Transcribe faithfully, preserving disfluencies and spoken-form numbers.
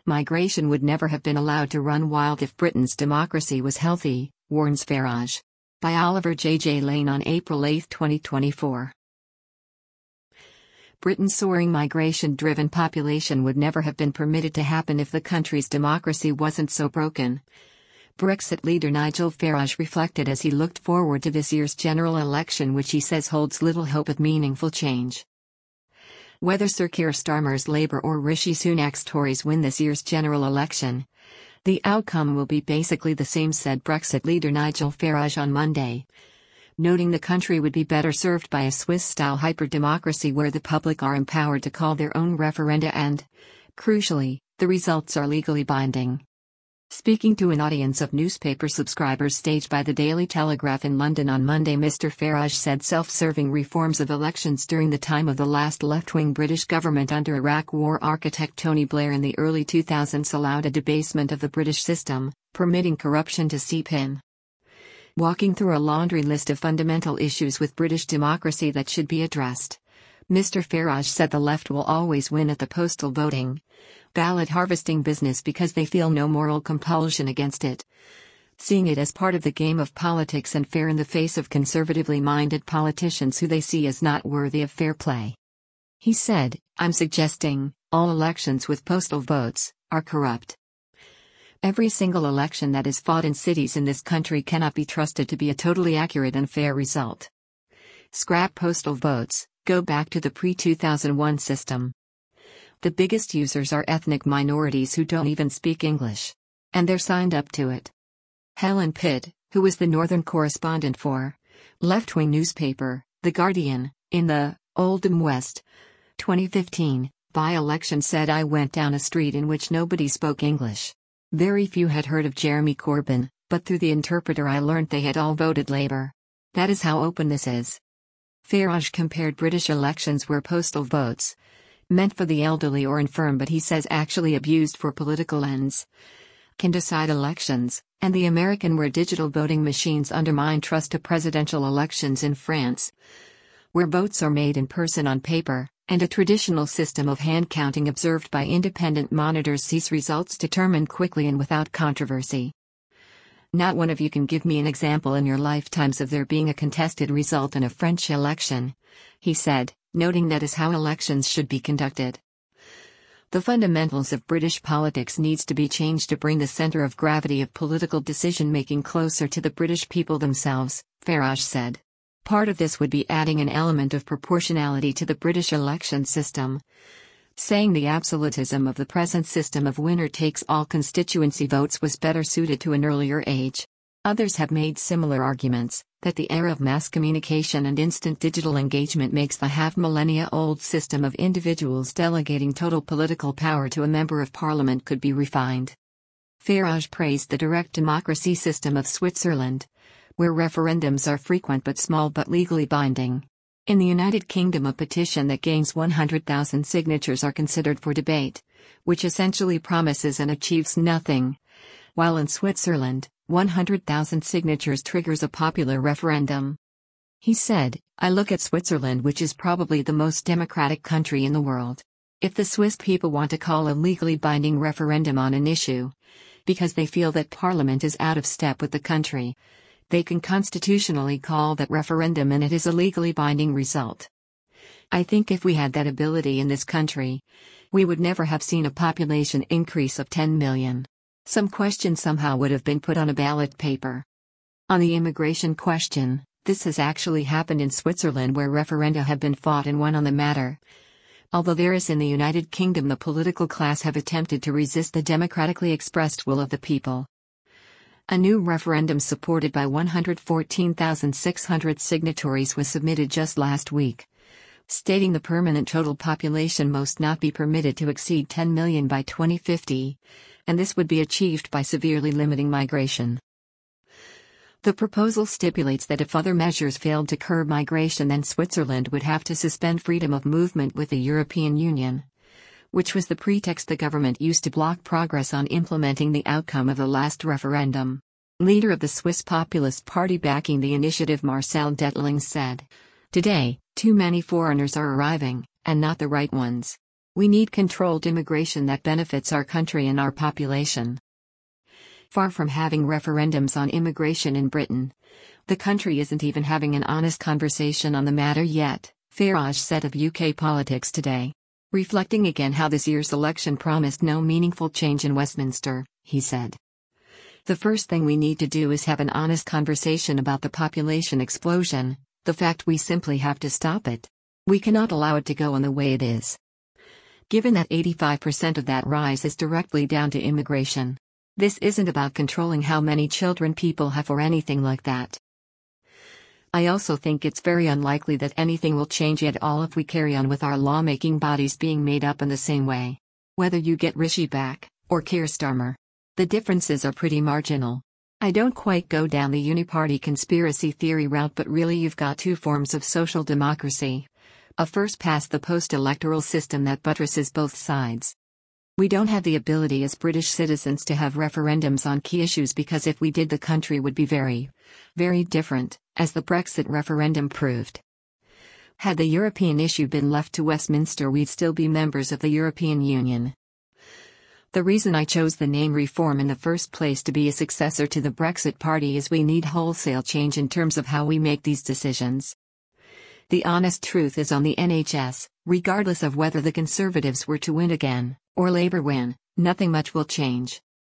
Migration would never have been allowed to run wild if Britain's democracy was healthy, warns Farage. By Oliver J. J. Lane on April eighth, twenty twenty-four. Britain's soaring migration-driven population would never have been permitted to happen if the country's democracy wasn't so broken. Brexit leader Nigel Farage reflected as he looked forward to this year's general election, which he says holds little hope of meaningful change. Whether Sir Keir Starmer's Labour or Rishi Sunak's Tories win this year's general election, the outcome will be basically the same, said Brexit leader Nigel Farage on Monday, noting the country would be better served by a Swiss-style hyper-democracy where the public are empowered to call their own referenda and, crucially, the results are legally binding. Speaking to an audience of newspaper subscribers staged by the Daily Telegraph in London on Monday, Mister Farage said self-serving reforms of elections during the time of the last left-wing British government under Iraq War architect Tony Blair in the early two thousands allowed a debasement of the British system, permitting corruption to seep in. Walking through a laundry list of fundamental issues with British democracy that should be addressed, Mister Farage said the left will always win at the postal voting, ballot harvesting business because they feel no moral compulsion against it, seeing it as part of the game of politics and fair in the face of conservatively minded politicians who they see as not worthy of fair play. He said, "I'm suggesting all elections with postal votes are corrupt. Every single election that is fought in cities in this country cannot be trusted to be a totally accurate and fair result. Scrap postal votes, go back to the pre two thousand one system. The biggest users are ethnic minorities who don't even speak English. And they're signed up to it." Helen Pitt, who was the Northern correspondent for left-wing newspaper, The Guardian, in the Oldham West twenty fifteen by-election said, "I went down a street in which nobody spoke English. Very few had heard of Jeremy Corbyn, but through the interpreter I learned they had all voted Labour. That is how open this is." Farage compared British elections where postal votes, meant for the elderly or infirm but he says actually abused for political ends, can decide elections, and the American where digital voting machines undermine trust to presidential elections in France, where votes are made in person on paper, and a traditional system of hand counting observed by independent monitors sees results determined quickly and without controversy. "Not one of you can give me an example in your lifetimes of there being a contested result in a French election," he said, noting that is how elections should be conducted. "The fundamentals of British politics needs to be changed to bring the centre of gravity of political decision-making closer to the British people themselves," Farage said. Part of this would be adding an element of proportionality to the British election system, saying the absolutism of the present system of winner-takes-all constituency votes was better suited to an earlier age. Others have made similar arguments, that the era of mass communication and instant digital engagement makes the half-millennia-old system of individuals delegating total political power to a member of parliament could be refined. Farage praised the direct democracy system of Switzerland, where referendums are frequent but small but legally binding. In the United Kingdom, a petition that gains one hundred thousand signatures are considered for debate, which essentially promises and achieves nothing, while in Switzerland, one hundred thousand signatures triggers a popular referendum. He said, "I look at Switzerland, which is probably the most democratic country in the world. If the Swiss people want to call a legally binding referendum on an issue, because they feel that parliament is out of step with the country, they can constitutionally call that referendum and it is a legally binding result. I think if we had that ability in this country, we would never have seen a population increase of ten million. Some question somehow would have been put on a ballot paper." On the immigration question, this has actually happened in Switzerland where referenda have been fought and won on the matter. Although there is in the United Kingdom, the political class have attempted to resist the democratically expressed will of the people. A new referendum supported by one hundred fourteen thousand six hundred signatories was submitted just last week, stating the permanent total population must not be permitted to exceed ten million by twenty fifty, and this would be achieved by severely limiting migration. The proposal stipulates that if other measures failed to curb migration, then Switzerland would have to suspend freedom of movement with the European Union, which was the pretext the government used to block progress on implementing the outcome of the last referendum. Leader of the Swiss Populist Party backing the initiative, Marcel Dettling, said, "Today, too many foreigners are arriving, and not the right ones. We need controlled immigration that benefits our country and our population. Far from having referendums on immigration in Britain, the country isn't even having an honest conversation on the matter yet, Farage said of U K Politics Today. Reflecting again how this year's election promised no meaningful change in Westminster, he said. The first thing we need to do is have an honest conversation about the population explosion, the fact we simply have to stop it. We cannot allow it to go on the way it is. Given that eighty-five percent of that rise is directly down to immigration. This isn't about controlling how many children people have or anything like that. I also think it's very unlikely that anything will change at all if we carry on with our lawmaking bodies being made up in the same way. Whether you get Rishi back, or Keir Starmer. The differences are pretty marginal. I don't quite go down the uniparty conspiracy theory route, but really you've got two forms of social democracy. A first-past-the-post electoral system that buttresses both sides. We don't have the ability as British citizens to have referendums on key issues because if we did, the country would be very, very different, as the Brexit referendum proved. Had the European issue been left to Westminster, we'd still be members of the European Union. The reason I chose the name Reform in the first place to be a successor to the Brexit Party is we need wholesale change in terms of how we make these decisions. The honest truth is on the N H S, regardless of whether the Conservatives were to win again, or Labour win, nothing much will change.